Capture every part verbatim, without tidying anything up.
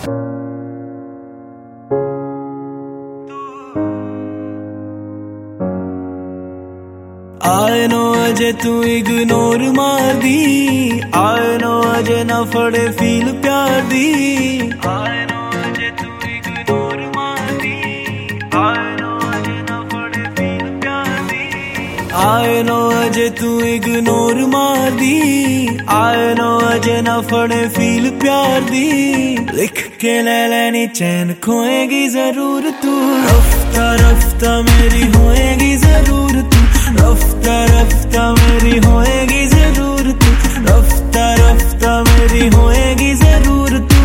I know अजे तू ignore मार दी, I know अजे ना फड़े फील प्यार दी, I know अजे तू इग्नोर मार दी, I know अजे ना फड़े फील प्यार दी, I know अजे तू इग्नोर मार दी, I know अजे ना फड़े फील प्यार दी, लिख के ले लेनी चैन खोएगी जरूर तू, रफ्ता रफ्ता मेरी होएगी जरूर तू, रफ्ता रफ्ता मेरी होएगी जरूर तू, रफ्ता रफ्ता मेरी होएगी जरूर तू,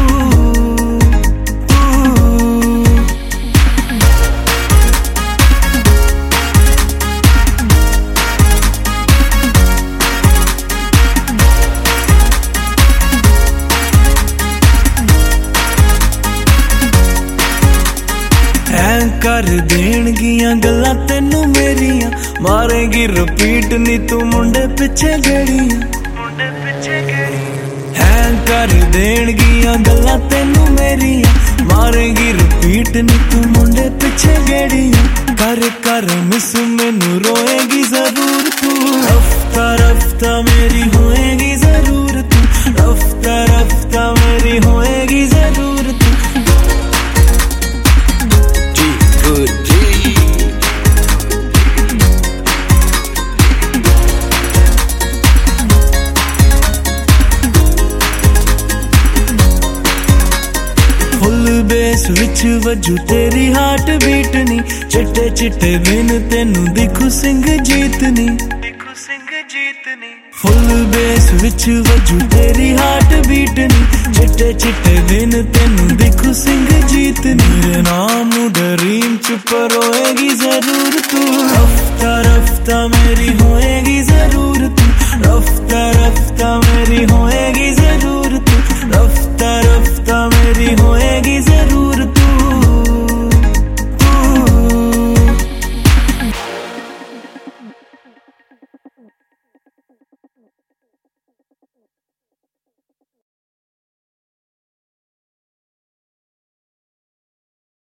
कर देणगियां गल्लां तेनू मेरियां, मारेगी रिपीट नी तू मुंडे पिछे गेड़ियां, मुंडे पिछे गेड़ियां हैं कर देणगियां गल्लां तेनू मेरियां, मारेगी रिपीट नी तू मुंडे पिछे गेड़ियां, कर कर मिस मैनू रोएगी जरूर तू, रफ्ता रफ्ता मेरी होएगी जरूर तू, रफ्ता रफ्ता मेरी होएगी जरूर तू, बेस विच वजू तेरी हार्ट बीट नी, चिट्टे चिट्टे दिन तेनू दिखू सिंह जीतनी, दिखू सिंह जीतनी, फुल बेस विच वजू तेरी हार्ट बीट नी, चिट्टे चिट्टे दिन तेनू दिखू सिंह जीतनी, मेरे नाम ड्रीम च परोएगी जरूर तू, रफ्ता रफ्ता मेरी